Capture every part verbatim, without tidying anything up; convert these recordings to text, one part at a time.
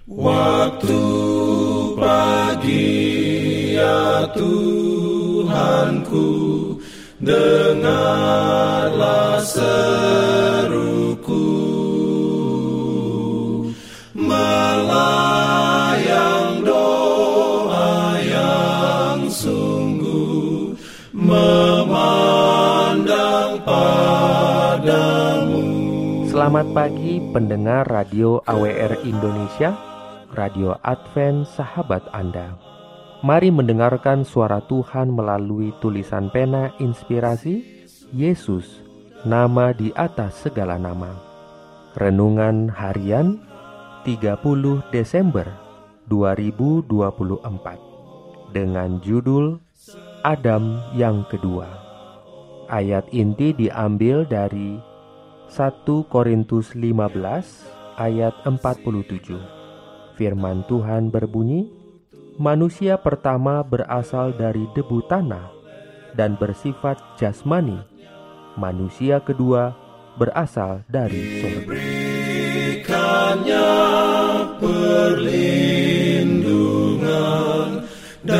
Waktu pagi ya Tuhanku, dengarlah seruku, melayang doa yang sungguh, memandang padamu. Selamat pagi pendengar Radio A W R Indonesia, Radio Advent Sahabat Anda. Mari mendengarkan suara Tuhan melalui tulisan pena inspirasi Yesus, nama di atas segala nama. Renungan harian tiga puluh Desember dua ribu dua puluh empat dengan judul Adam yang kedua. Ayat inti diambil dari satu Korintus lima belas ayat empat puluh tujuh. Firman Tuhan berbunyi, manusia pertama berasal dari debu tanah dan bersifat jasmani. Manusia kedua berasal dari surga. Berikannya perlindungan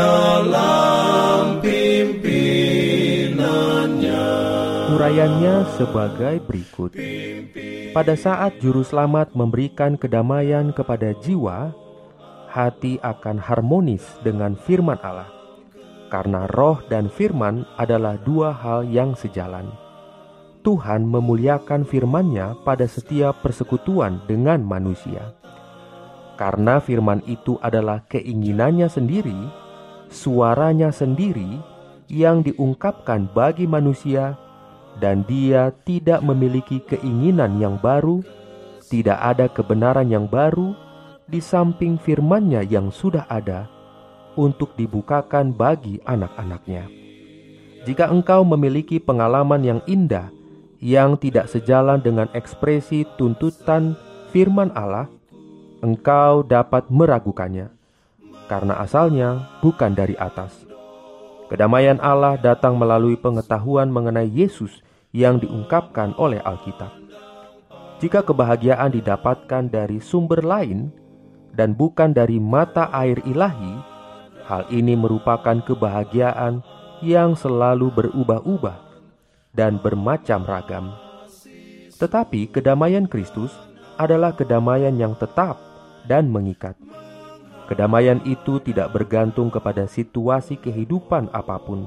dalam pimpinannya. Urayanya sebagai berikut. Pada saat Juru Selamat memberikan kedamaian kepada jiwa, hati akan harmonis dengan firman Allah. Karena roh dan firman adalah dua hal yang sejalan. Tuhan memuliakan firman-Nya pada setiap persekutuan dengan manusia. Karena firman itu adalah keinginannya sendiri, suaranya sendiri yang diungkapkan bagi manusia, dan dia tidak memiliki keinginan yang baru, tidak ada kebenaran yang baru di samping firman-Nya yang sudah ada untuk dibukakan bagi anak-anaknya. Jika engkau memiliki pengalaman yang indah yang tidak sejalan dengan ekspresi tuntutan firman Allah, engkau dapat meragukannya, karena asalnya bukan dari atas. Kedamaian Allah datang melalui pengetahuan mengenai Yesus yang diungkapkan oleh Alkitab. Jika kebahagiaan didapatkan dari sumber lain dan bukan dari mata air ilahi, hal ini merupakan kebahagiaan yang selalu berubah-ubah dan bermacam ragam. Tetapi kedamaian Kristus adalah kedamaian yang tetap dan mengikat. Kedamaian itu tidak bergantung kepada situasi kehidupan apapun,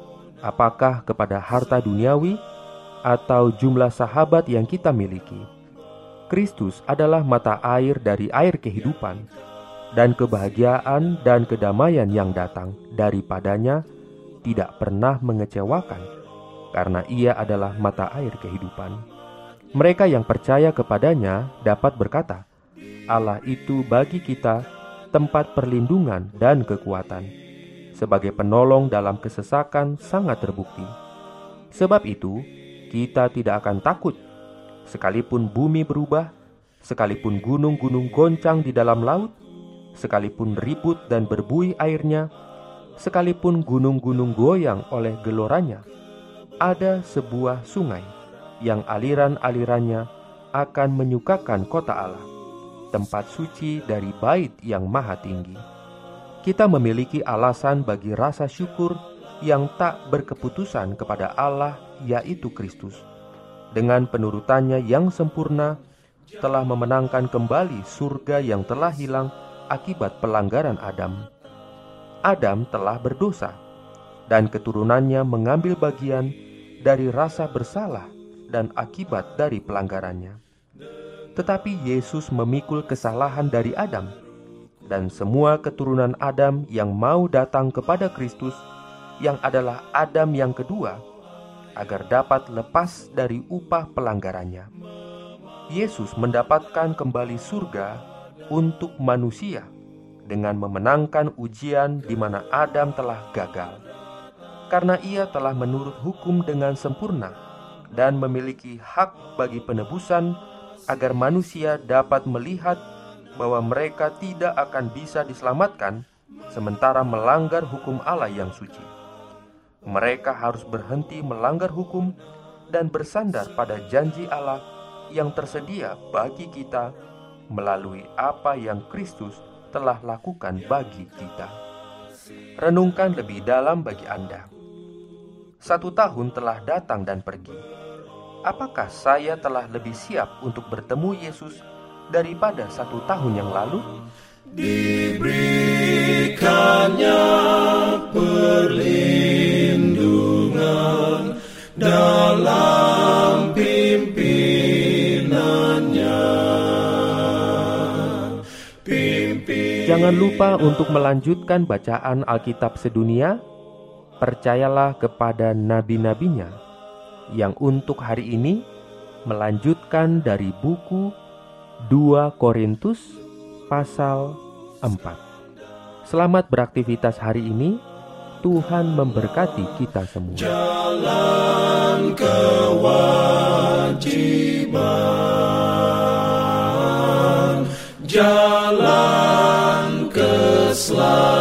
apakah kepada harta duniawi atau jumlah sahabat yang kita miliki. Kristus adalah mata air dari air kehidupan, dan kebahagiaan dan kedamaian yang datang daripadanya tidak pernah mengecewakan, karena Ia adalah mata air kehidupan. Mereka yang percaya kepadanya dapat berkata, Allah itu bagi kita tempat perlindungan dan kekuatan. Sebagai penolong dalam kesesakan sangat terbukti. Sebab itu, kita tidak akan takut, sekalipun bumi berubah, sekalipun gunung-gunung goncang di dalam laut, sekalipun ribut dan berbuih airnya, sekalipun gunung-gunung goyang oleh geloranya. Ada sebuah sungai yang aliran-alirannya akan menyukakan kota Allah, tempat suci dari Bait yang Maha Tinggi. Kita memiliki alasan bagi rasa syukur yang tak berkeputusan kepada Allah, yaitu Kristus. Dengan penurutannya yang sempurna, telah memenangkan kembali surga yang telah hilang akibat pelanggaran Adam. Adam telah berdosa, dan keturunannya mengambil bagian dari rasa bersalah dan akibat dari pelanggarannya. Tetapi Yesus memikul kesalahan dari Adam, dan semua keturunan Adam yang mau datang kepada Kristus, yang adalah Adam yang kedua, agar dapat lepas dari upah pelanggarannya. Yesus mendapatkan kembali surga untuk manusia dengan memenangkan ujian di mana Adam telah gagal. Karena Ia telah menurut hukum dengan sempurna dan memiliki hak bagi penebusan, agar manusia dapat melihat bahwa mereka tidak akan bisa diselamatkan sementara melanggar hukum Allah yang suci. Mereka harus berhenti melanggar hukum dan bersandar pada janji Allah yang tersedia bagi kita melalui apa yang Kristus telah lakukan bagi kita. Renungkan lebih dalam bagi Anda. Satu tahun telah datang dan pergi. Apakah saya telah lebih siap untuk bertemu Yesus daripada satu tahun yang lalu? Diberikannya perlindungan dalam pimpinannya. Pimpin... Jangan lupa untuk melanjutkan bacaan Alkitab sedunia. Percayalah kepada nabi-nabinya yang untuk hari ini melanjutkan dari buku dua Korintus pasal empat. Selamat beraktivitas hari ini. Tuhan memberkati kita semua. Jalan kewajiban, jalan keselamatan.